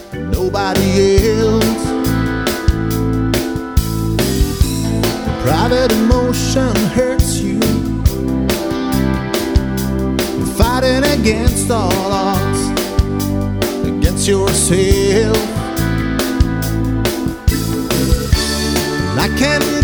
nobody else. Private emotion hurts you. You're fighting against all odds, against yourself. I can't